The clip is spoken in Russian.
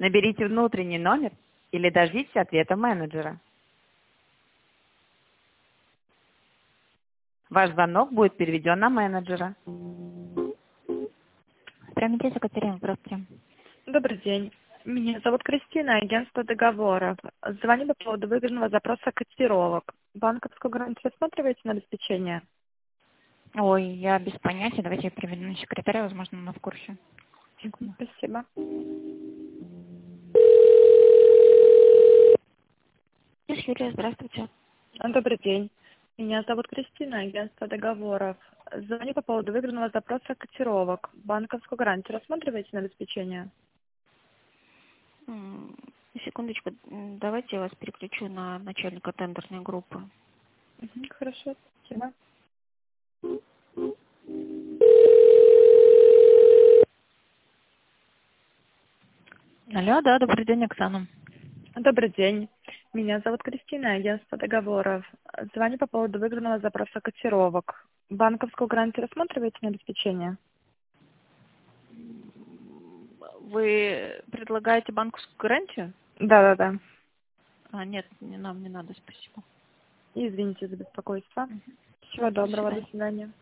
Наберите внутренний номер или дождитесь ответа менеджера. Ваш звонок будет переведен на менеджера. Здравствуйте, Екатерина, здравствуйте. Добрый день. Меня зовут Кристина, агентство договоров. Звоню по поводу выгодного запроса котировок. Банковскую гарантию рассматриваете на обеспечение? Ой, я без понятия. Давайте я приведу на секретаря, возможно, она в курсе. Секунду. Спасибо. Юлия, здравствуйте. Добрый день. Меня зовут Кристина, агентство договоров. Звоню по поводу выгодного запроса котировок. Банковскую гарантию рассматриваете на обеспечение? Секундочку, давайте я вас переключу на начальника тендерной группы. Хорошо, спасибо. Алло, да, добрый день, Оксана. Добрый день. Меня зовут Кристина, агентство договоров. Звоню по поводу выгодного запроса котировок. Банковскую гарантию рассматриваете на обеспечение? Вы предлагаете банковскую гарантию? Да. Нет, нам не надо, спасибо. Извините за беспокойство. Всего доброго, свидания. до свидания.